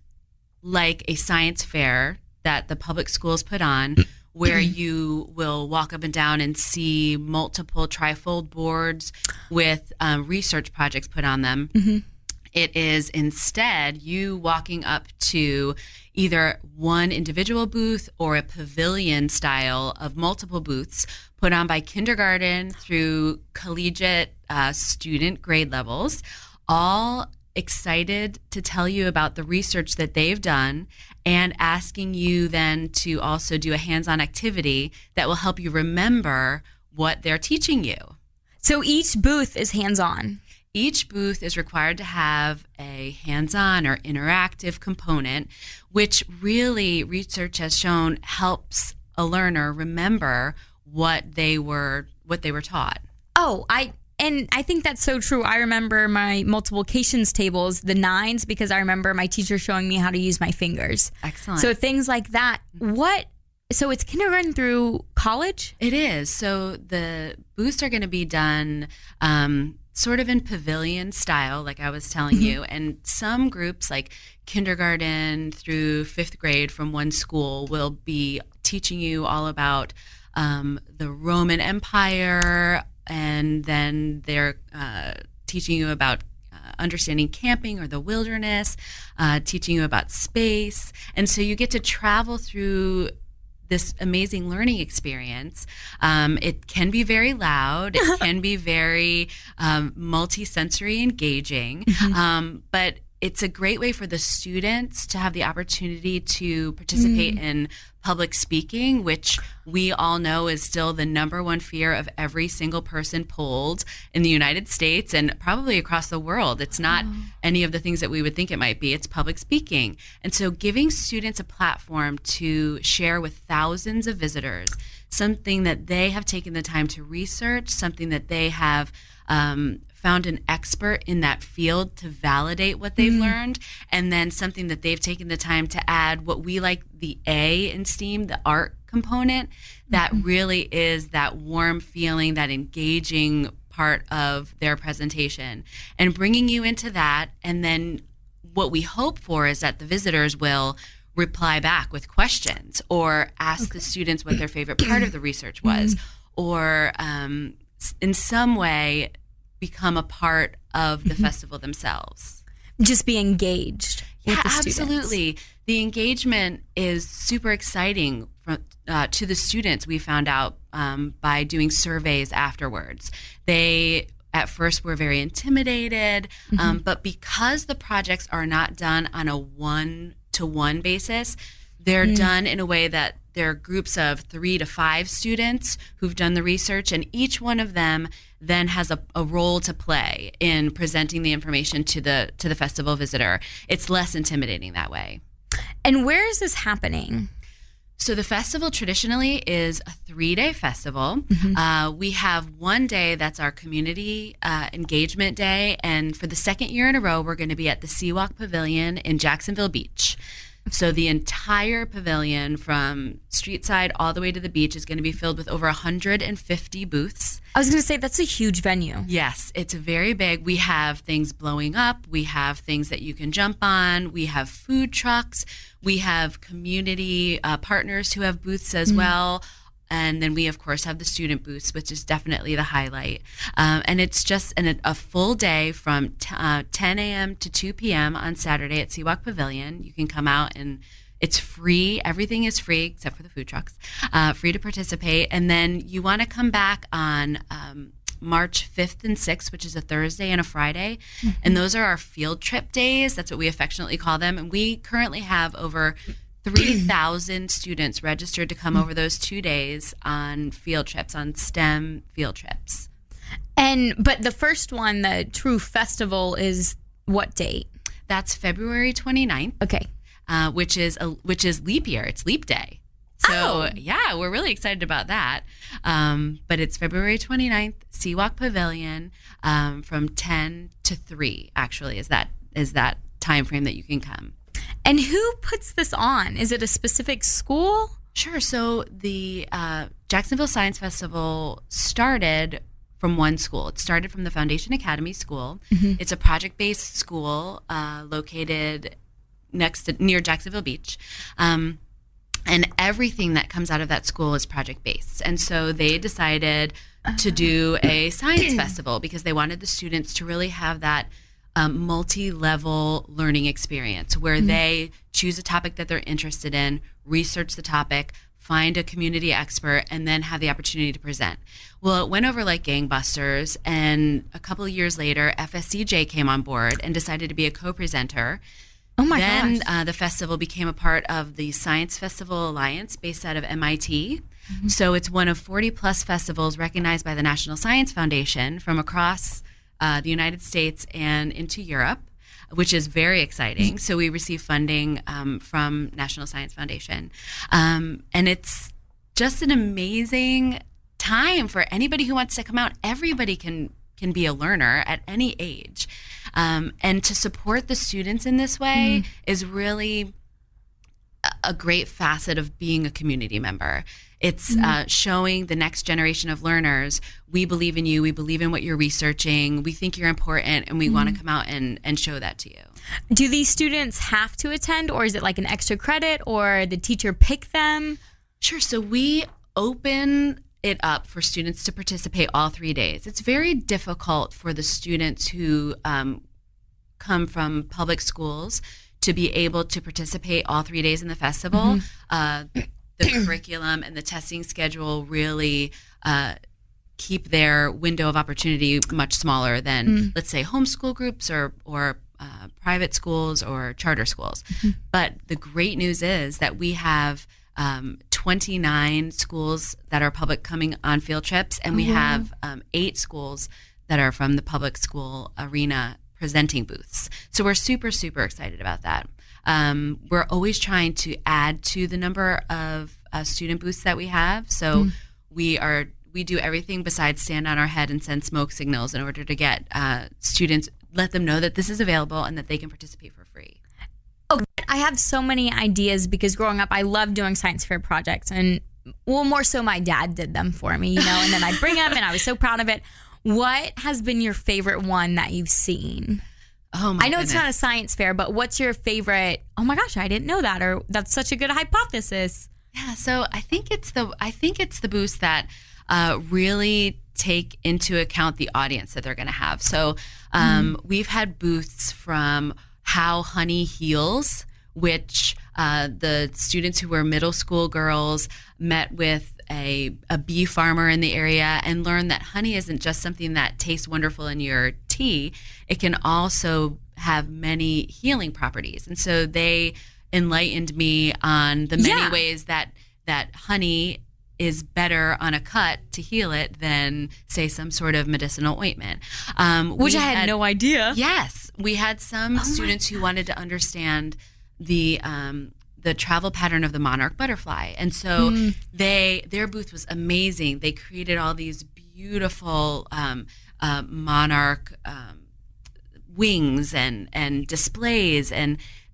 like a science fair that the public schools put on, where you will walk up and down and see multiple trifold boards with um, research projects put on them. Mm-hmm. It is instead you walking up to either one individual booth or a pavilion style of multiple booths put on by kindergarten through collegiate uh, student grade levels, all excited to tell you about the research that they've done and asking you then to also do a hands-on activity that will help you remember what they're teaching you. So each booth is hands-on. Each booth is required to have a hands-on or interactive component, which really research has shown helps a learner remember what they were what they were taught. Oh, I And I think that's so true. I remember my multiplications tables, the nines, because I remember my teacher showing me how to use my fingers. Excellent. So things like that. What? So it's kindergarten through college? It is. So the booths are going to be done um, sort of in pavilion style, like I was telling you. And some groups, like kindergarten through fifth grade from one school, will be teaching you all about um, the Roman Empire. And then they're uh, teaching you about uh, understanding camping or the wilderness, uh, teaching you about space. And so you get to travel through this amazing learning experience. Um, it can be very loud. It can be very um, multi-sensory engaging. Mm-hmm. Um, but it's a great way for the students to have the opportunity to participate mm. in public speaking, which we all know is still the number one fear of every single person polled in the United States and probably across the world. It's not oh. any of the things that we would think it might be. It's public speaking. And so giving students a platform to share with thousands of visitors something that they have taken the time to research, something that they have um, found an expert in that field to validate what they've mm. learned, and then something that they've taken the time to add what we like the A in STEAM, the art component, that mm-hmm. really is that warm feeling, that engaging part of their presentation, and bringing you into that. And then what we hope for is that the visitors will reply back with questions or ask okay. the students what their favorite part of the research was, mm. or um, in some way become a part of the mm-hmm. festival themselves. Just be engaged with yeah, the students. Absolutely. The engagement is super exciting from, uh, to the students, we found out um, by doing surveys afterwards. They at first were very intimidated, mm-hmm. um, but because the projects are not done on a one-to-one basis, they're mm. done in a way that there are groups of three to five students who've done the research, and each one of them then has a, a role to play in presenting the information to the to the festival visitor. It's less intimidating that way. And where is this happening? So the festival traditionally is a three-day festival. Mm-hmm. Uh, we have one day that's our community uh, engagement day, and for the second year in a row, we're going to be at the Seawalk Pavilion in Jacksonville Beach. So the entire pavilion from street side all the way to the beach is going to be filled with over one hundred fifty booths. I was going to say, that's a huge venue. Yes, it's very big. We have things blowing up. We have things that you can jump on. We have food trucks. We have community uh, partners who have booths as mm. well. And then we, of course, have the student booths, which is definitely the highlight. Um, and it's just an, a full day from t- uh, ten a.m. to two p.m. on Saturday at Seawalk Pavilion. You can come out and it's free. Everything is free except for the food trucks, uh, free to participate. And then you want to come back on um, March fifth and sixth, which is a Thursday and a Friday. Mm-hmm. And those are our field trip days. That's what we affectionately call them. And we currently have over three thousand students registered to come over those two days on field trips, on STEM field trips. And but the first one, the true festival, is what date? That's February twenty-ninth. Okay. Uh, which is a, which is leap year. It's leap day. So oh. yeah, we're really excited about that. Um, but it's February twenty-ninth, Seawalk Pavilion, um, from ten to three. Actually, is that is that time frame that you can come. And who puts this on? Is it a specific school? Sure. So the uh, Jacksonville Science Festival started from one school. It started from the Foundation Academy School. Mm-hmm. It's a project-based school uh, located next to near Jacksonville Beach. Um, and everything that comes out of that school is project-based. And so they decided to do a science festival because they wanted the students to really have that Um, multi-level learning experience where mm-hmm. they choose a topic that they're interested in, research the topic, find a community expert, and then have the opportunity to present. Well, it went over like gangbusters, and a couple of years later, F S C J came on board and decided to be a co-presenter. Oh my then, gosh. Then uh, the festival became a part of the Science Festival Alliance based out of M I T. Mm-hmm. So it's one of forty plus festivals recognized by the National Science Foundation from across Uh, the United States and into Europe, which is very exciting. So we receive funding um, from National Science Foundation. Um, and it's just an amazing time for anybody who wants to come out. Everybody can can be a learner at any age. Um, and to support the students in this way mm. is really a great facet of being a community member. It's mm-hmm. uh, showing the next generation of learners, we believe in you, we believe in what you're researching, we think you're important, and we mm-hmm. want to come out and, and show that to you. Do these students have to attend, or is it like an extra credit, or the teacher pick them? Sure. So we open it up for students to participate all three days. It's very difficult for the students who um, come from public schools to be able to participate all three days in the festival. Mm-hmm. Uh, the curriculum and the testing schedule really uh, keep their window of opportunity much smaller than, mm. let's say, homeschool groups or, or uh, private schools or charter schools. Mm-hmm. But the great news is that we have um, twenty-nine schools that are public coming on field trips, and we mm-hmm. have um, eight schools that are from the public school arena presenting booths. So we're super, super excited about that. Um, we're always trying to add to the number of uh, student booths that we have. So mm. we are we do everything besides stand on our head and send smoke signals in order to get uh, students, let them know that this is available and that they can participate for free. Oh, I have so many ideas because growing up, I loved doing science fair projects, and well, more so my dad did them for me, you know, and then I'd bring them, and I was so proud of it. What has been your favorite one that you've seen? Oh my I know goodness. It's not a science fair, but what's your favorite? Oh my gosh, I didn't know that, or that's such a good hypothesis. Yeah, so I think it's the I think it's the booths that uh, really take into account the audience that they're going to have. So um, mm. we've had booths from How Honey Heals, which uh, the students who were middle school girls met with a, a bee farmer in the area and learned that honey isn't just something that tastes wonderful in your tea. It can also have many healing properties. And so they enlightened me on the many Yeah. ways that that honey is better on a cut to heal it than, say, some sort of medicinal ointment. Um, Which we I had no idea. Yes. We had some Oh students who wanted to understand the um, the travel pattern of the monarch butterfly. And so Mm. they their booth was amazing. They created all these beautiful um, uh, monarch um, wings and, and displays, and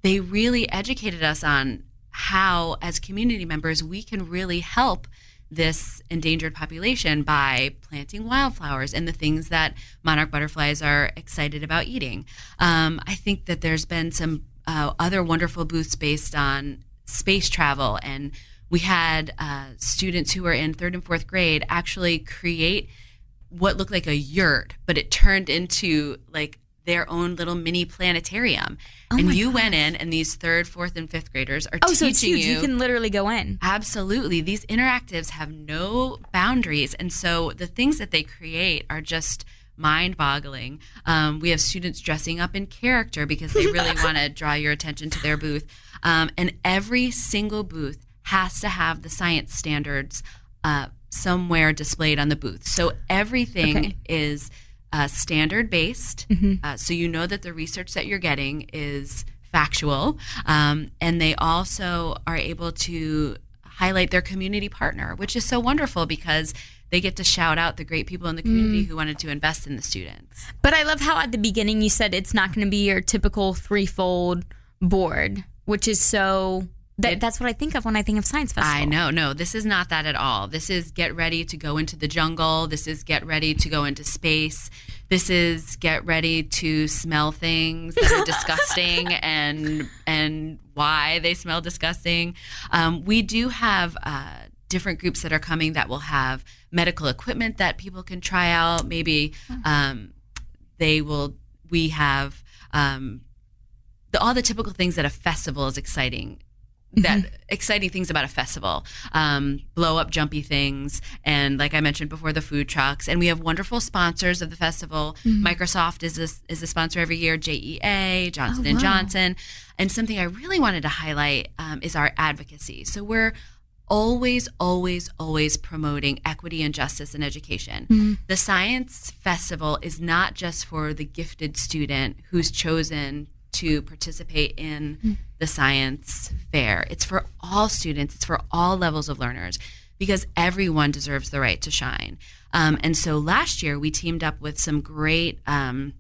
they really educated us on how, as community members, we can really help this endangered population by planting wildflowers and the things that monarch butterflies are excited about eating. Um, I think that there's been some uh, other wonderful booths based on space travel, and we had uh, students who were in third and fourth grade actually create what looked like a yurt, but it turned into like their own little mini planetarium. Oh and my you gosh. went in, and these third, fourth, and fifth graders are Oh, teaching so it's huge. you. You can literally go in. Absolutely. These interactives have no boundaries. And so the things that they create are just mind-boggling. Um, we have students dressing up in character because they really want to draw your attention to their booth. Um, and every single booth has to have the science standards uh, somewhere displayed on the booth. So everything Okay. is uh, standard-based. Mhm. Uh, so you know that the research that you're getting is factual. Um, and they also are able to highlight their community partner, which is so wonderful because they get to shout out the great people in the community Mm. who wanted to invest in the students. But I love how at the beginning you said it's not going to be your typical threefold board, which is so. That, that's what I think of when I think of Science Festival. I know. No, this is not that at all. This is get ready to go into the jungle. This is get ready to go into space. This is get ready to smell things that are disgusting and and why they smell disgusting. Um, we do have uh, different groups that are coming that will have medical equipment that people can try out. Maybe um, they will. We have um, the, all the typical things that a festival is exciting. That Mm-hmm. exciting things about a festival, um, blow up jumpy things, and like I mentioned before, the food trucks. And we have wonderful sponsors of the festival. Mhm. Microsoft is a, is a sponsor every year. J E A, Johnson Oh, and wow. Johnson, and something I really wanted to highlight um, is our advocacy. So we're always, always, always promoting equity and justice in education. Mhm. The Science Festival is not just for the gifted student who's chosen to participate in Mm. the science fair. It's for all students. It's for all levels of learners because everyone deserves the right to shine. Um, and so last year we teamed up with some great um,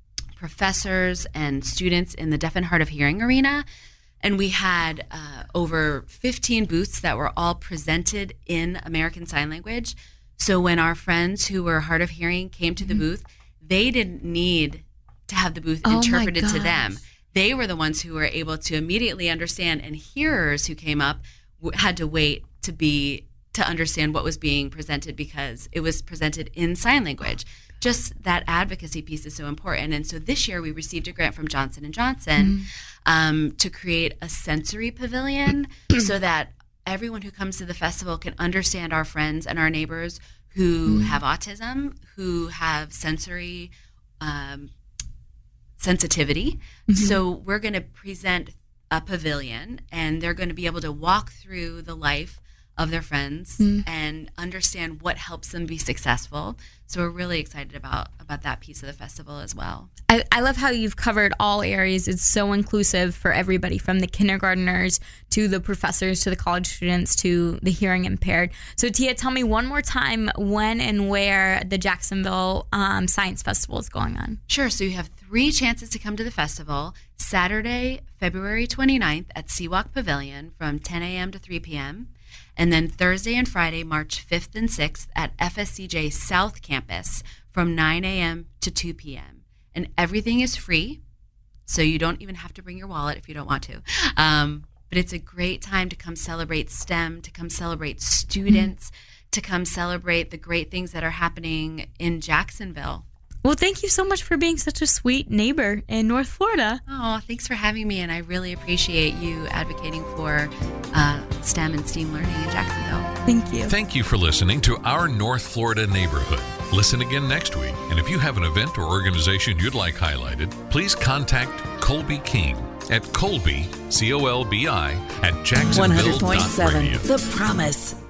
professors and students in the deaf and hard of hearing arena. And we had uh, over fifteen booths that were all presented in American Sign Language. So when our friends who were hard of hearing came to the booth, they didn't need to have the booth Oh my interpreted to gosh. them. They were the ones who were able to immediately understand, and hearers who came up w- had to wait to be to understand what was being presented because it was presented in sign language. Just that advocacy piece is so important. And so this year we received a grant from Johnson and Johnson um, to create a sensory pavilion so that everyone who comes to the festival can understand our friends and our neighbors who have autism, who have sensory um, sensitivity. So we're going to present a pavilion, and they're going to be able to walk through the life of their friends Mm. and understand what helps them be successful. So we're really excited about about that piece of the festival as well. I, I love how you've covered all areas. It's so inclusive for everybody, from the kindergartners to the professors to the college students to the hearing impaired. So Tia, tell me one more time when and where the Jacksonville um, Science Festival is going on. Sure. So you have three chances to come to the festival. Saturday, February twenty-ninth at Seawalk Pavilion from ten a.m. to three p.m. And then Thursday and Friday, March fifth and sixth at F S C J South Campus from nine a.m. to two p.m. And everything is free, so you don't even have to bring your wallet if you don't want to. Um, but it's a great time to come celebrate STEM, to come celebrate students, to come celebrate the great things that are happening in Jacksonville. Well, thank you so much for being such a sweet neighbor in North Florida. Oh, thanks for having me, and I really appreciate you advocating for uh, STEM and STEAM learning in Jacksonville. Thank you. Thank you for listening to Our North Florida Neighborhood. Listen again next week, and if you have an event or organization you'd like highlighted, please contact Colby King at Colby, C O L B I, at one jacksonville hundred point dot seven radio. The Promise.